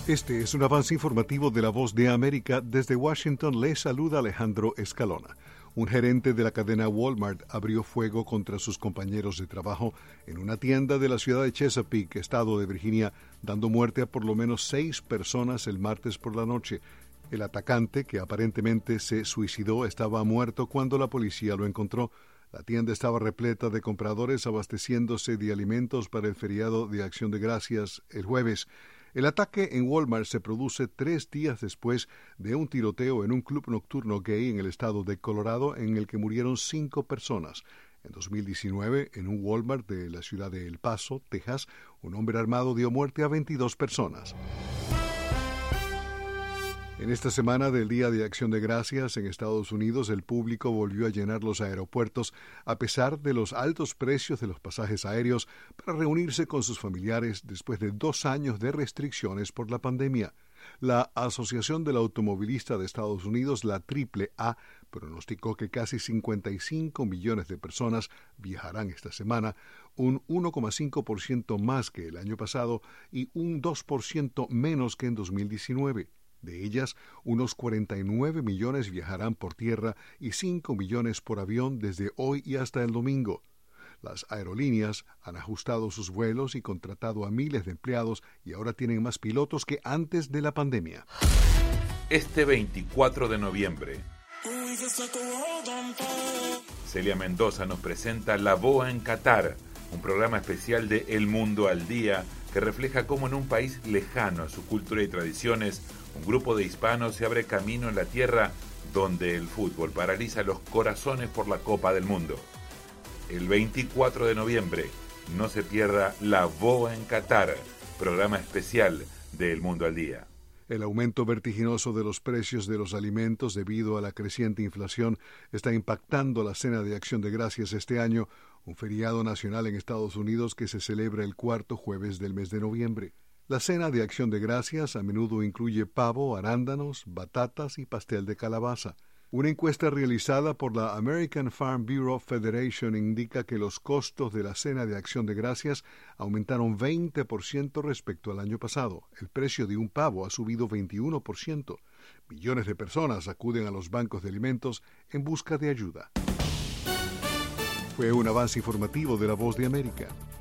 Este es un avance informativo de La Voz de América. Desde Washington le saluda Alejandro Escalona. Un gerente de la cadena Walmart abrió fuego contra sus compañeros de trabajo en una tienda de la ciudad de Chesapeake, estado de Virginia, dando muerte a por lo menos 6 personas el martes por la noche. El atacante, que aparentemente se suicidó, estaba muerto cuando la policía lo encontró. La tienda estaba repleta de compradores abasteciéndose de alimentos para el feriado de Acción de Gracias el jueves. El ataque en Walmart se produce 3 días después de un tiroteo en un club nocturno gay en el estado de Colorado en el que murieron 5 personas. En 2019, en un Walmart de la ciudad de El Paso, Texas, un hombre armado dio muerte a 22 personas. En esta semana del Día de Acción de Gracias en Estados Unidos, el público volvió a llenar los aeropuertos a pesar de los altos precios de los pasajes aéreos para reunirse con sus familiares después de 2 años de restricciones por la pandemia. La Asociación del Automovilista de Estados Unidos, la AAA, pronosticó que casi 55 millones de personas viajarán esta semana, un 1,5% más que el año pasado y un 2% menos que en 2019. De ellas, unos 49 millones viajarán por tierra y 5 millones por avión desde hoy y hasta el domingo. Las aerolíneas han ajustado sus vuelos y contratado a miles de empleados y ahora tienen más pilotos que antes de la pandemia. Este 24 de noviembre, Celia Mendoza nos presenta La Boa en Qatar, un programa especial de El Mundo al Día que refleja cómo en un país lejano a su cultura y tradiciones, un grupo de hispanos se abre camino en la tierra donde el fútbol paraliza los corazones por la Copa del Mundo. El 24 de noviembre, no se pierda La Boa en Qatar, programa especial de El Mundo al Día. El aumento vertiginoso de los precios de los alimentos debido a la creciente inflación está impactando la Cena de Acción de Gracias este año, un feriado nacional en Estados Unidos que se celebra el 4º jueves del mes de noviembre. La Cena de Acción de Gracias a menudo incluye pavo, arándanos, batatas y pastel de calabaza. Una encuesta realizada por la American Farm Bureau Federation indica que los costos de la Cena de Acción de Gracias aumentaron 20% respecto al año pasado. El precio de un pavo ha subido 21%. Millones de personas acuden a los bancos de alimentos en busca de ayuda. Fue un avance informativo de La Voz de América.